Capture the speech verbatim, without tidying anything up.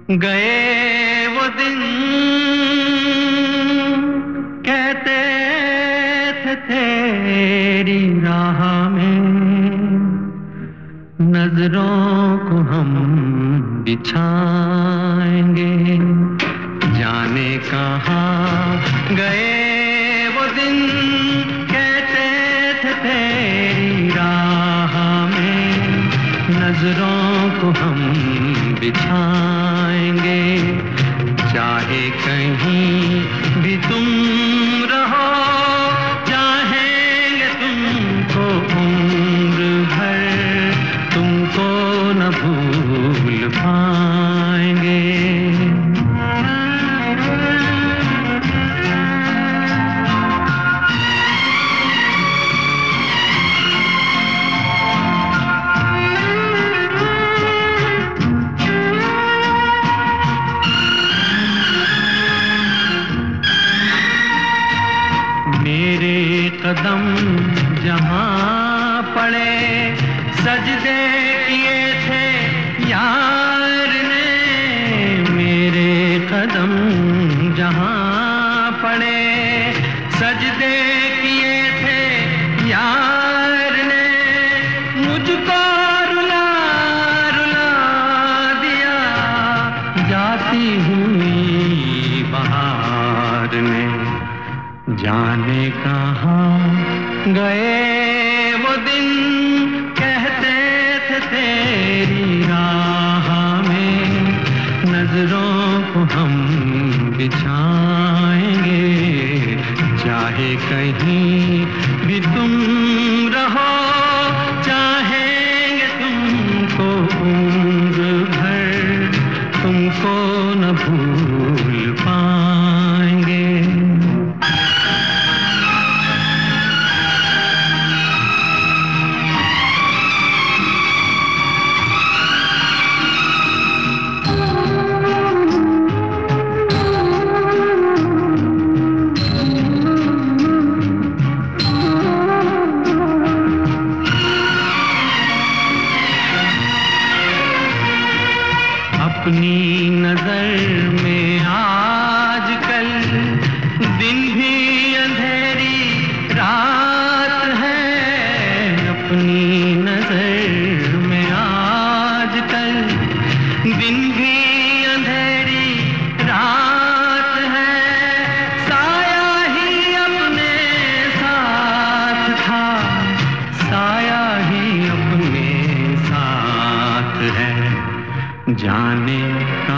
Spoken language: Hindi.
गए वो दिन कहते थे तेरी राह में नजरों को हम बिछाएंगे, जाने कहाँ गए वो दिन कहते थे तेरी राह में नजरों को हम बिछाएंगे, चाहे कहीं भी तुम रहो चाहेंगे तुमको उम्र भर, तुमको न भूल पाएंगे। मेरे कदम जहाँ पड़े सजदे किए थे यार ने, मेरे कदम जहाँ पड़े सजदे किए थे यार ने, मुझको रुला रुला दिया जाती हुई बहार ने, जाने कहाँ गए वो दिन कहते थे तेरी राह में नजरों को हम बिछाएंगे, चाहे कहीं भी तुम रहो चाहेंगे तुमको उम्र भर, तुमको न भूल पाएंगे। अपनी नजर में आजकल दिन भी अंधेरी रात है, अपनी नजर में आजकल दिन भी अंधेरी रात है, साया ही अपने साथ था, साया ही अपने साथ है, जाने का